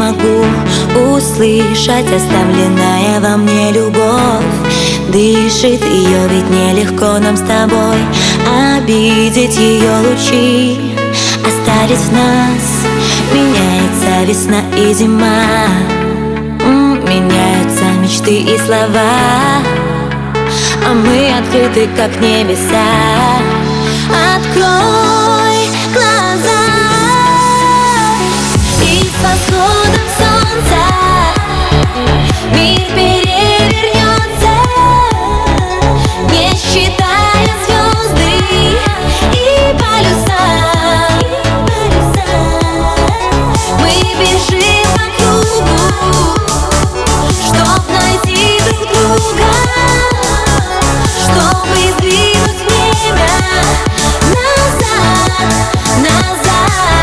могу услышать оставленная во мне любовь. Дышит ее, ведь нелегко нам с тобой обидеть ее лучи, оставить в нас. Меняется весна и зима, меняются мечты и слова, а мы открыты, как небеса. Открой глаза, и с восходом солнца мир перевернется, не считая звезды и полюса. Мы бежим по кругу, чтоб найти друг друга, чтобы сдвинуть время назад, назад.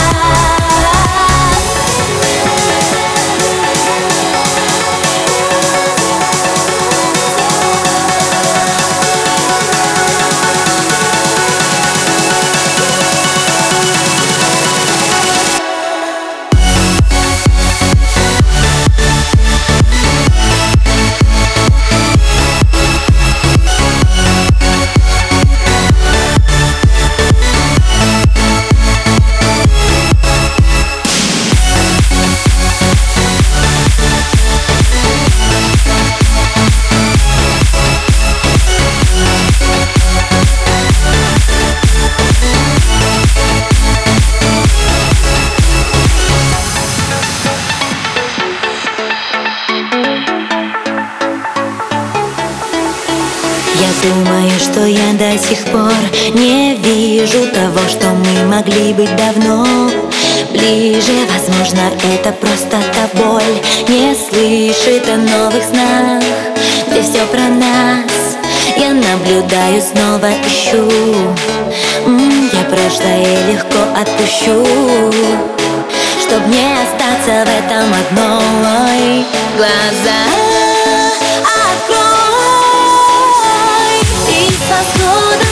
Я думаю, что я до сих пор не вижу того, что мы могли быть давно ближе. Возможно, это просто та боль не слышит о новых снах, где все про нас. Я наблюдаю, снова ищу, я прошлое легко отпущу, чтоб не остаться в этом одной. Глаза открой, и с восходом